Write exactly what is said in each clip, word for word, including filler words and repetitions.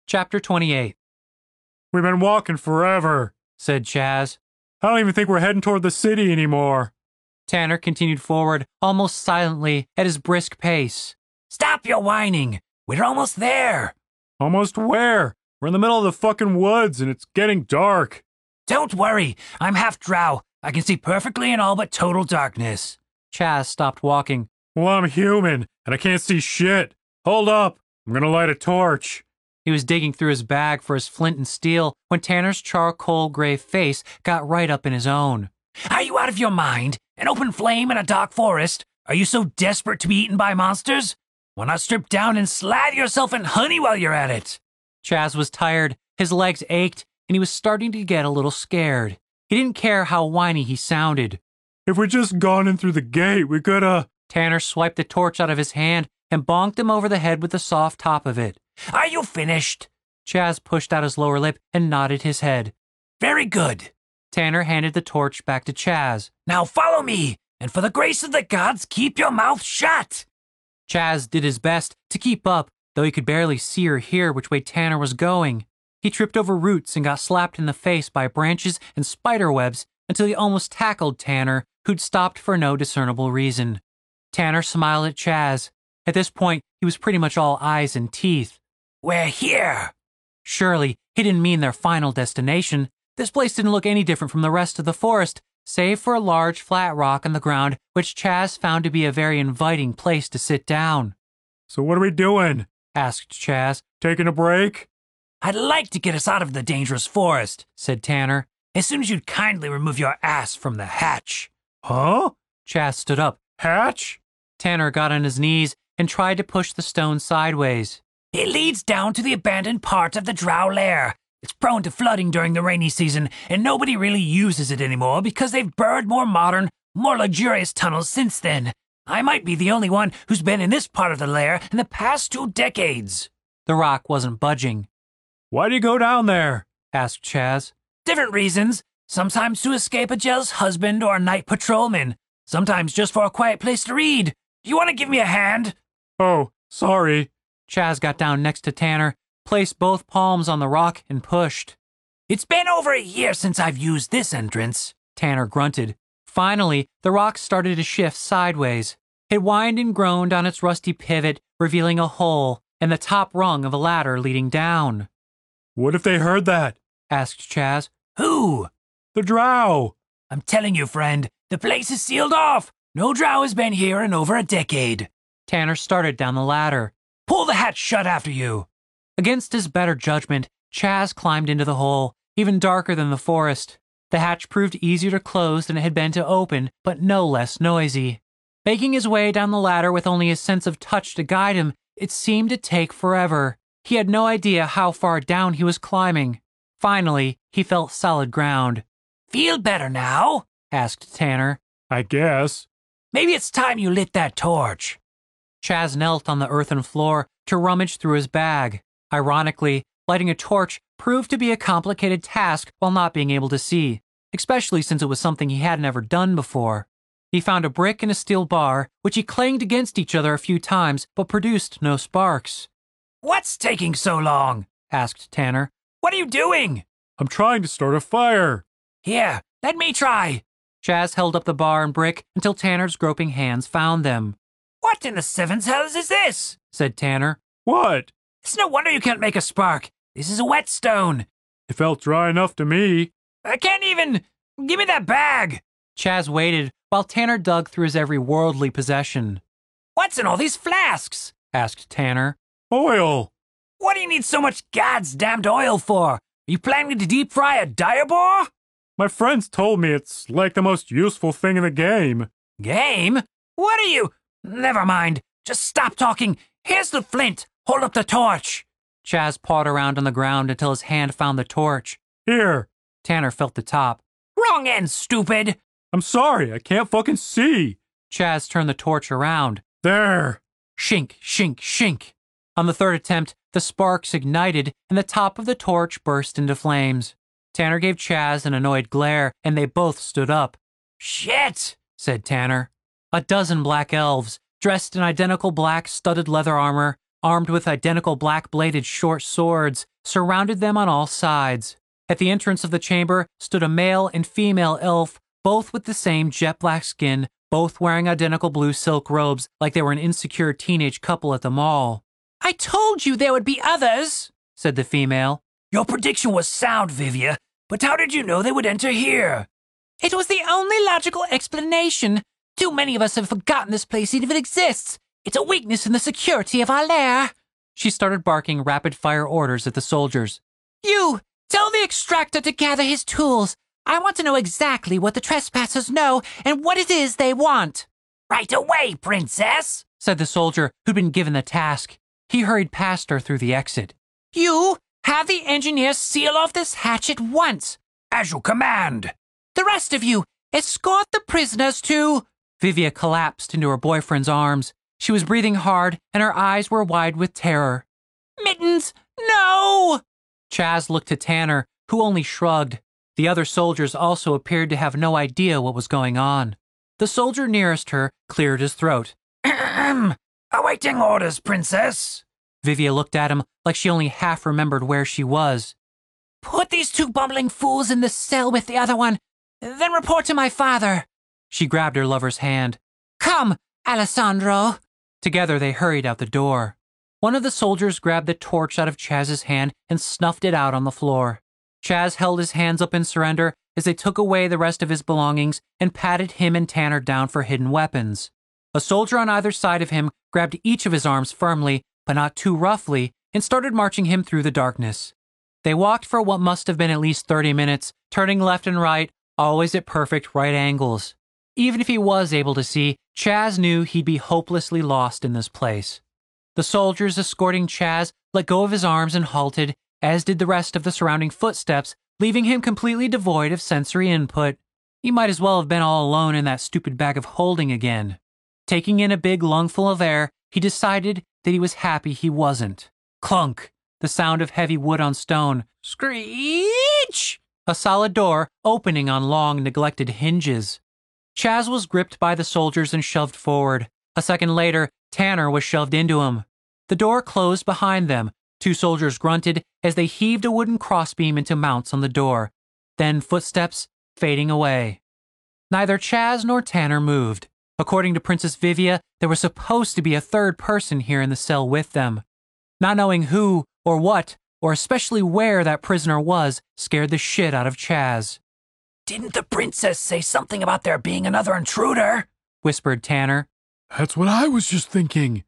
Chapter twenty-eight. We've been walking forever, said Chaz. I don't even think we're heading toward the city anymore. Tanner continued forward, almost silently, at his brisk pace. Stop your whining. We're almost there. Almost where? We're in the middle of the fucking woods and it's getting dark. Don't worry. I'm half drow. I can see perfectly in all but total darkness. Chaz stopped walking. Well, I'm human and I can't see shit. Hold up. I'm gonna light a torch. He was digging through his bag for his flint and steel when Tanner's charcoal gray face got right up in his own. Are you out of your mind? An open flame in a dark forest? Are you so desperate to be eaten by monsters? Why not strip down and slather yourself in honey while you're at it? Chaz was tired, his legs ached, and he was starting to get a little scared. He didn't care how whiny he sounded. If we'd just gone in through the gate, we could've... Tanner swiped the torch out of his hand and bonked him over the head with the soft top of it. Are you finished? Chaz pushed out his lower lip and nodded his head. Very good. Tanner handed the torch back to Chaz. Now follow me, and for the grace of the gods, keep your mouth shut. Chaz did his best to keep up, though he could barely see or hear which way Tanner was going. He tripped over roots and got slapped in the face by branches and spider webs until he almost tackled Tanner, who'd stopped for no discernible reason. Tanner smiled at Chaz. At this point, he was pretty much all eyes and teeth. We're here. Surely, he didn't mean their final destination. This place didn't look any different from the rest of the forest, save for a large flat rock on the ground, which Chaz found to be a very inviting place to sit down. So what are we doing? Asked Chaz. Taking a break? I'd like to get us out of the dangerous forest, said Tanner. As soon as you'd kindly remove your ass from the hatch. Huh? Chaz stood up. Hatch? Tanner got on his knees and tried to push the stone sideways. It leads down to the abandoned part of the drow lair. It's prone to flooding during the rainy season, and nobody really uses it anymore because they've burrowed more modern, more luxurious tunnels since then. I might be the only one who's been in this part of the lair in the past two decades. The rock wasn't budging. Why do you go down there? Asked Chaz. Different reasons. Sometimes to escape a jealous husband or a night patrolman. Sometimes just for a quiet place to read. Do you want to give me a hand? Oh, sorry. Chaz got down next to Tanner, placed both palms on the rock, and pushed. It's been over a year since I've used this entrance, Tanner grunted. Finally, the rock started to shift sideways. It whined and groaned on its rusty pivot, revealing a hole and the top rung of a ladder leading down. What if they heard that? Asked Chaz. Who? The drow. I'm telling you, friend, the place is sealed off. No drow has been here in over a decade. Tanner started down the ladder. Pull the hatch shut after you. Against his better judgment, Chaz climbed into the hole, even darker than the forest. The hatch proved easier to close than it had been to open, but no less noisy. Making his way down the ladder with only his sense of touch to guide him, it seemed to take forever. He had no idea how far down he was climbing. Finally, he felt solid ground. Feel better now? Asked Tanner. I guess. Maybe it's time you lit that torch. Chaz knelt on the earthen floor to rummage through his bag. Ironically, lighting a torch proved to be a complicated task while not being able to see, especially since it was something he hadn't ever done before. He found a brick and a steel bar, which he clanged against each other a few times, but produced no sparks. What's taking so long? Asked Tanner. What are you doing? I'm trying to start a fire. Here, let me try. Chaz held up the bar and brick until Tanner's groping hands found them. What in the seven's hells is this? Said Tanner. What? It's no wonder you can't make a spark. This is a whetstone. It felt dry enough to me. I can't even... Give me that bag. Chaz waited while Tanner dug through his every worldly possession. What's in all these flasks? Asked Tanner. Oil. What do you need so much god's damned oil for? Are you planning to deep fry a dire boar? My friends told me it's like the most useful thing in the game. Game? What are you... Never mind. Just stop talking. Here's the flint. Hold up the torch. Chaz pawed around on the ground until his hand found the torch. Here. Tanner felt the top. Wrong end, stupid. I'm sorry, I can't fucking see. Chaz turned the torch around. There. Shink, shink, shink. On the third attempt, the sparks ignited and the top of the torch burst into flames. Tanner gave Chaz an annoyed glare and they both stood up. Shit, said Tanner. A dozen black elves, dressed in identical black studded leather armor, armed with identical black-bladed short swords, surrounded them on all sides. At the entrance of the chamber stood a male and female elf, both with the same jet black skin, both wearing identical blue silk robes like they were an insecure teenage couple at the mall. I told you there would be others, said the female. Your prediction was sound, Vivia, but how did you know they would enter here? It was the only logical explanation. Too many of us have forgotten this place even exists. It's a weakness in the security of our lair. She started barking rapid-fire orders at the soldiers. You, tell the extractor to gather his tools. I want to know exactly what the trespassers know and what it is they want. Right away, princess, said the soldier who'd been given the task. He hurried past her through the exit. You, have the engineers seal off this hatch at once. As you command. The rest of you, escort the prisoners to... Vivia collapsed into her boyfriend's arms. She was breathing hard, and her eyes were wide with terror. Mittens, no! Chaz looked at Tanner, who only shrugged. The other soldiers also appeared to have no idea what was going on. The soldier nearest her cleared his throat. Awaiting orders, princess. Vivia looked at him like she only half remembered where she was. Put these two bumbling fools in the cell with the other one, then report to my father. She grabbed her lover's hand. Come, Alessandro. Together they hurried out the door. One of the soldiers grabbed the torch out of Chaz's hand and snuffed it out on the floor. Chaz held his hands up in surrender as they took away the rest of his belongings and patted him and Tanner down for hidden weapons. A soldier on either side of him grabbed each of his arms firmly, but not too roughly, and started marching him through the darkness. They walked for what must have been at least thirty minutes, turning left and right, always at perfect right angles. Even if he was able to see, Chaz knew he'd be hopelessly lost in this place. The soldiers escorting Chaz let go of his arms and halted, as did the rest of the surrounding footsteps, leaving him completely devoid of sensory input. He might as well have been all alone in that stupid bag of holding again. Taking in a big lungful of air, he decided that he was happy he wasn't. Clunk! The sound of heavy wood on stone. Screech! A solid door opening on long, neglected hinges. Chaz was gripped by the soldiers and shoved forward. A second later, Tanner was shoved into him. The door closed behind them. Two soldiers grunted as they heaved a wooden crossbeam into mounts on the door. Then footsteps fading away. Neither Chaz nor Tanner moved. According to Princess Vivia, there was supposed to be a third person here in the cell with them. Not knowing who or what, or especially where that prisoner was, scared the shit out of Chaz. Didn't the princess say something about there being another intruder? Whispered Tanner. That's what I was just thinking.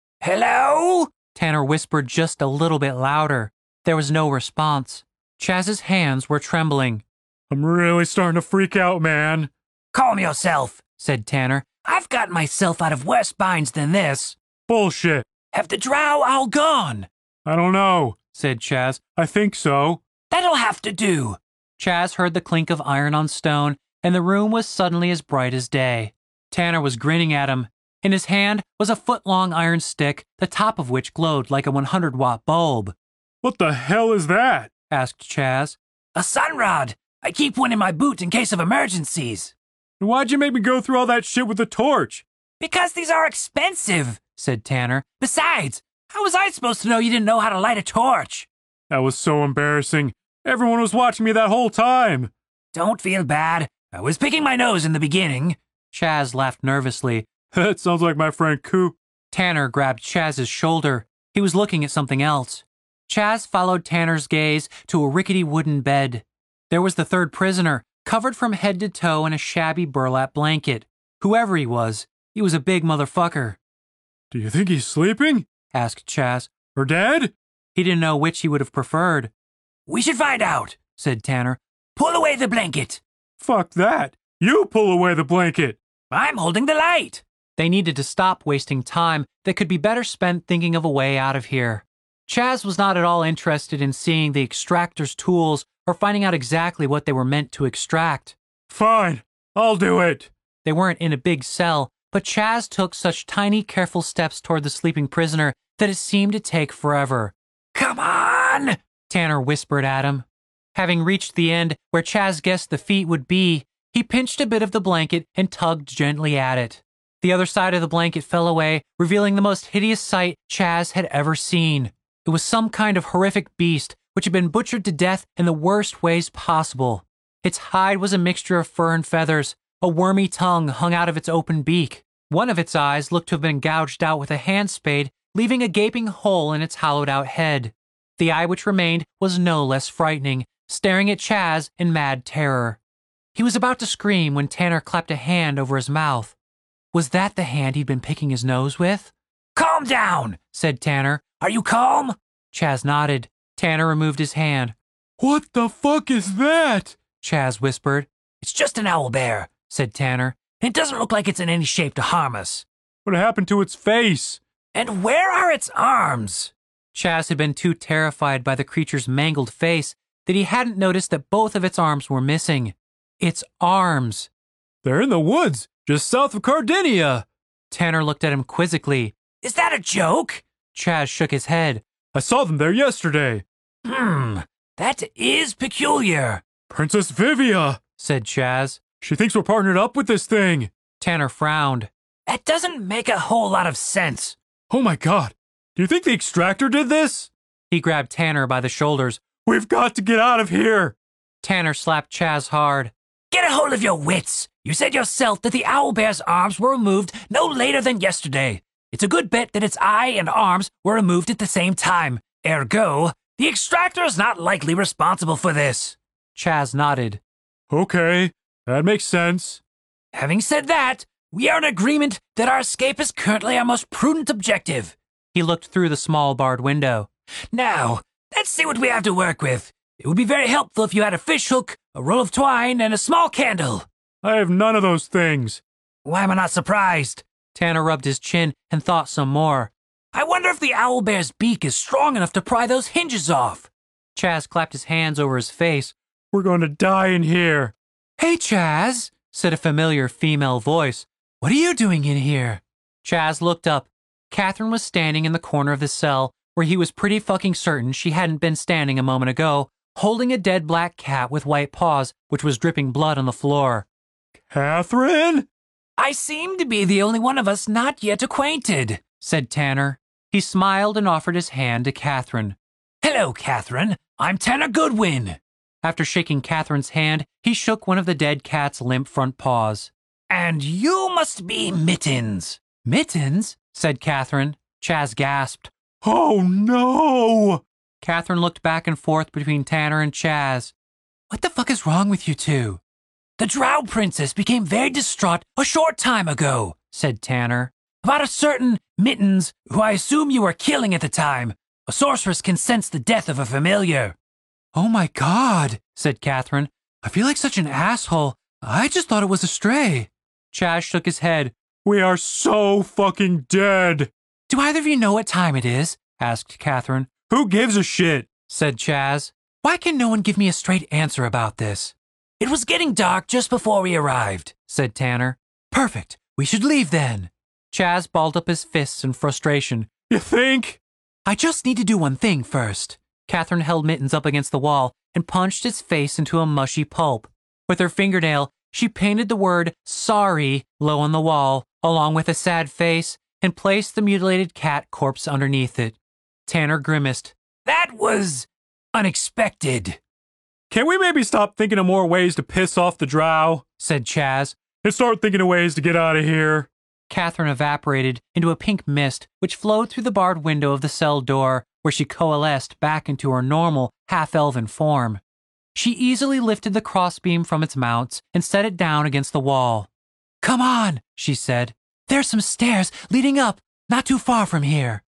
Hello? Tanner whispered just a little bit louder. There was no response. Chaz's hands were trembling. I'm really starting to freak out, man. Calm yourself, said Tanner. I've got myself out of worse binds than this. Bullshit. Have the drow all gone? I don't know, said Chaz. I think so. That'll have to do. Chaz heard the clink of iron on stone, and the room was suddenly as bright as day. Tanner was grinning at him. In his hand was a foot-long iron stick, the top of which glowed like a one hundred watt bulb. What the hell is that? Asked Chaz. A sunrod. I keep one in my boot in case of emergencies. And why'd you make me go through all that shit with the torch? Because these are expensive, said Tanner. Besides, how was I supposed to know you didn't know how to light a torch? That was so embarrassing. Everyone was watching me that whole time. Don't feel bad. I was picking my nose in the beginning. Chaz laughed nervously. That sounds like my friend Coop. Tanner grabbed Chaz's shoulder. He was looking at something else. Chaz followed Tanner's gaze to a rickety wooden bed. There was the third prisoner, covered from head to toe in a shabby burlap blanket. Whoever he was, he was a big motherfucker. Do you think he's sleeping? Asked Chaz. Or dead? He didn't know which he would have preferred. We should find out, said Tanner. Pull away the blanket. Fuck that. You pull away the blanket. I'm holding the light. They needed to stop wasting time that could be better spent thinking of a way out of here. Chaz was not at all interested in seeing the extractor's tools or finding out exactly what they were meant to extract. Fine, I'll do it. They weren't in a big cell, but Chaz took such tiny, careful steps toward the sleeping prisoner that it seemed to take forever. Come on, Tanner whispered at him. Having reached the end where Chaz guessed the feet would be, he pinched a bit of the blanket and tugged gently at it. The other side of the blanket fell away, revealing the most hideous sight Chaz had ever seen. It was some kind of horrific beast which had been butchered to death in the worst ways possible. Its hide was a mixture of fur and feathers. A wormy tongue hung out of its open beak. One of its eyes looked to have been gouged out with a hand spade, leaving a gaping hole in its hollowed-out head. The eye which remained was no less frightening, staring at Chaz in mad terror. He was about to scream when Tanner clapped a hand over his mouth. Was that the hand he'd been picking his nose with? Calm down, said Tanner. Are you calm? Chaz nodded. Tanner removed his hand. What the fuck is that? Chaz whispered. It's just an owlbear, said Tanner. It doesn't look like it's in any shape to harm us. What happened to its face? And where are its arms? Chaz had been too terrified by the creature's mangled face that he hadn't noticed that both of its arms were missing. Its arms. They're in the woods, just south of Cardinia. Tanner looked at him quizzically. Is that a joke? Chaz shook his head. I saw them there yesterday. Hmm, that is peculiar. Princess Vivia, said Chaz. She thinks we're partnered up with this thing. Tanner frowned. That doesn't make a whole lot of sense. Oh my god. Do you think the extractor did this? He grabbed Tanner by the shoulders. We've got to get out of here. Tanner slapped Chaz hard. Get a hold of your wits. You said yourself that the owlbear's arms were removed no later than yesterday. It's a good bet that its eye and arms were removed at the same time. Ergo, the extractor is not likely responsible for this. Chaz nodded. Okay, that makes sense. Having said that, we are in agreement that our escape is currently our most prudent objective. He looked through the small barred window. Now, let's see what we have to work with. It would be very helpful if you had a fish hook, a roll of twine, and a small candle. I have none of those things. Why am I not surprised? Tanner rubbed his chin and thought some more. I wonder if the owlbear's beak is strong enough to pry those hinges off. Chaz clapped his hands over his face. We're going to die in here. Hey, Chaz, said a familiar female voice. What are you doing in here? Chaz looked up. Catherine was standing in the corner of the cell, where he was pretty fucking certain she hadn't been standing a moment ago, holding a dead black cat with white paws, which was dripping blood on the floor. Catherine? I seem to be the only one of us not yet acquainted, said Tanner. He smiled and offered his hand to Catherine. Hello, Catherine. I'm Tanner Goodwin. After shaking Catherine's hand, he shook one of the dead cat's limp front paws. And you must be Mittens. Mittens? Said Catherine. Chaz gasped. Oh, no! Catherine looked back and forth between Tanner and Chaz. What the fuck is wrong with you two? The Drow Princess became very distraught a short time ago, said Tanner, about a certain Mittens, who I assume you were killing at the time. A sorceress can sense the death of a familiar. Oh my god, said Catherine. I feel like such an asshole. I just thought it was a stray. Chaz shook his head. We are so fucking dead. Do either of you know what time it is? Asked Catherine. Who gives a shit? Said Chaz. Why can no one give me a straight answer about this? It was getting dark just before we arrived, said Tanner. Perfect. We should leave then. Chaz balled up his fists in frustration. You think? I just need to do one thing first. Catherine held Mittens up against the wall and punched its face into a mushy pulp. With her fingernail, she painted the word sorry low on the wall, along with a sad face, and placed the mutilated cat corpse underneath it. Tanner grimaced. That was unexpected. Can we maybe stop thinking of more ways to piss off the drow? Said Chaz. And start thinking of ways to get out of here. Catherine evaporated into a pink mist which flowed through the barred window of the cell door, where she coalesced back into her normal, half-elven form. She easily lifted the crossbeam from its mounts and set it down against the wall. Come on, she said. There's some stairs leading up, not too far from here.